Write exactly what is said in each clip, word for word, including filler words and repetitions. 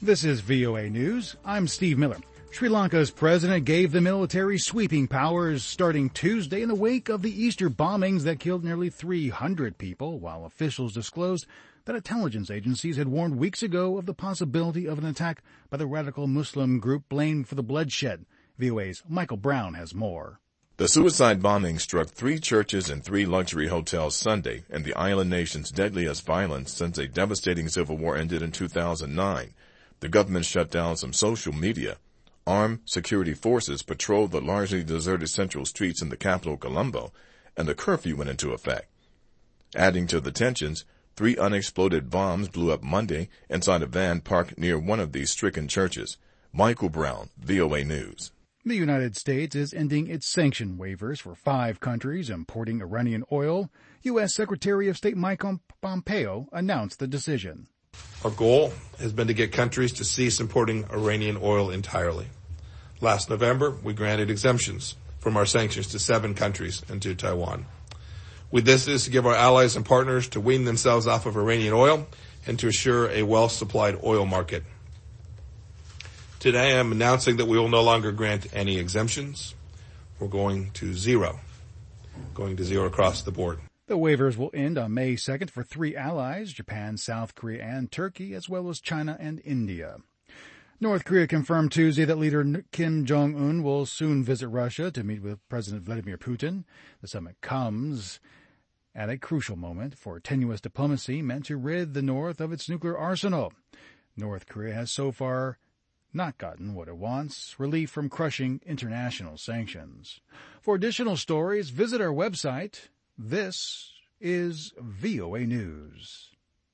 This is V O A News. I'm Steve Miller. Sri Lanka's president gave the military sweeping powers starting Tuesday in the wake of the Easter bombings that killed nearly three hundred people, while officials disclosed that intelligence agencies had warned weeks ago of the possibility of an attack by the radical Muslim group blamed for the bloodshed. V O A's Michael Brown has more. The suicide bombing struck three churches and three luxury hotels Sunday in the island nation's deadliest violence since a devastating civil war ended in two thousand nine. The government shut down some social media. Armed security forces patrolled the largely deserted central streets in the capital, Colombo, and a curfew went into effect. Adding to the tensions, three unexploded bombs blew up Monday inside a van parked near one of these stricken churches. Michael Brown, V O A News. The United States is ending its sanction waivers for five countries importing Iranian oil. U S. Secretary of State Mike Pompeo announced the decision. Our goal has been to get countries to cease importing Iranian oil entirely. Last November, we granted exemptions from our sanctions to seven countries and to Taiwan. With this is to give our allies and partners to wean themselves off of Iranian oil and to assure a well-supplied oil market. Today, I'm announcing that we will no longer grant any exemptions. We're going to zero, going to zero across the board. The waivers will end on May second for three allies, Japan, South Korea, and Turkey, as well as China and India. North Korea confirmed Tuesday that leader Kim Jong-un will soon visit Russia to meet with President Vladimir Putin. The summit comes at a crucial moment for tenuous diplomacy meant to rid the North of its nuclear arsenal. North Korea has so far not gotten what it wants, relief from crushing international sanctions. For additional stories, visit our website. This is V O A News.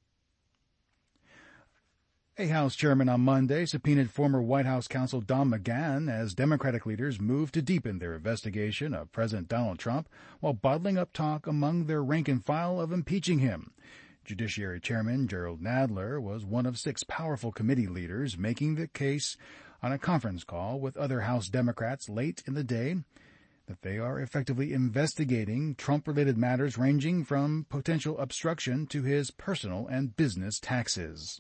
A House chairman on Monday subpoenaed former White House counsel Don McGahn as Democratic leaders move to deepen their investigation of President Donald Trump while bottling up talk among their rank and file of impeaching him. Judiciary Chairman Gerald Nadler was one of six powerful committee leaders making the case on a conference call with other House Democrats late in the day that they are effectively investigating Trump-related matters ranging from potential obstruction to his personal and business taxes.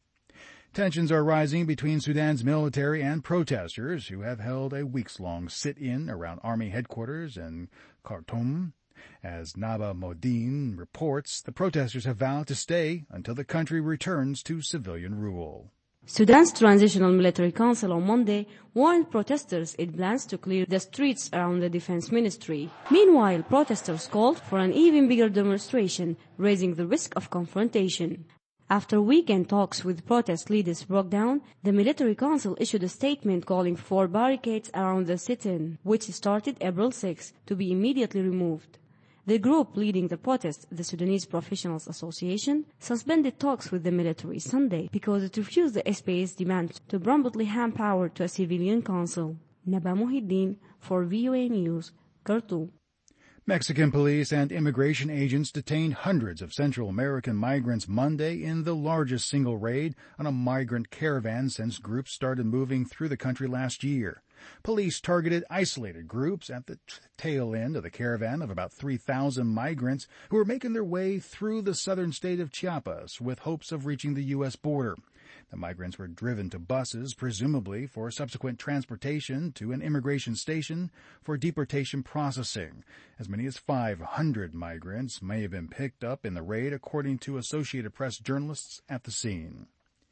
Tensions are rising between Sudan's military and protesters who have held a weeks-long sit-in around Army headquarters in Khartoum. As Naba Modine reports, the protesters have vowed to stay until the country returns to civilian rule. Sudan's Transitional Military Council on Monday warned protesters it plans to clear the streets around the defense ministry. Meanwhile, protesters called for an even bigger demonstration, raising the risk of confrontation. After weekend talks with protest leaders broke down, the military council issued a statement calling for barricades around the sit-in, which started April sixth, to be immediately removed. The group leading the protest, the Sudanese Professionals Association, suspended talks with the military Sunday because it refused the S P A's demand to promptly hand power to a civilian council. Naba Muhiddin for V O A News, Khartoum. Mexican police and immigration agents detained hundreds of Central American migrants Monday in the largest single raid on a migrant caravan since groups started moving through the country last year. Police targeted isolated groups at the t- tail end of the caravan of about three thousand migrants who were making their way through the southern state of Chiapas with hopes of reaching the U S border. The migrants were driven to buses, presumably for subsequent transportation to an immigration station for deportation processing. As many as five hundred migrants may have been picked up in the raid, according to Associated Press journalists at the scene.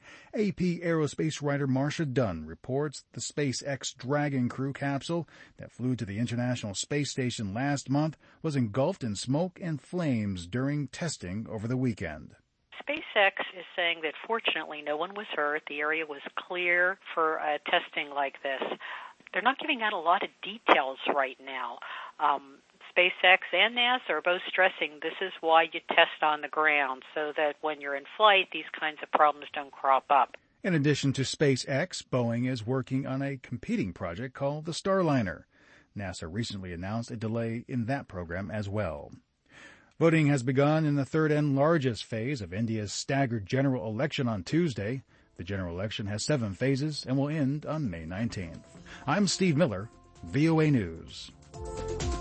A P aerospace writer Marcia Dunn reports the SpaceX Dragon crew capsule that flew to the International Space Station last month was engulfed in smoke and flames during testing over the weekend. SpaceX is saying that fortunately no one was hurt. The area was clear for uh, testing like this. They're not giving out a lot of details right now. Um, SpaceX and NASA are both stressing this is why you test on the ground, so that when you're in flight, these kinds of problems don't crop up. In addition to SpaceX, Boeing is working on a competing project called the Starliner. NASA recently announced a delay in that program as well. Voting has begun in the third and largest phase of India's staggered general election on Tuesday. The general election has seven phases and will end on May nineteenth. I'm Steve Miller, V O A News.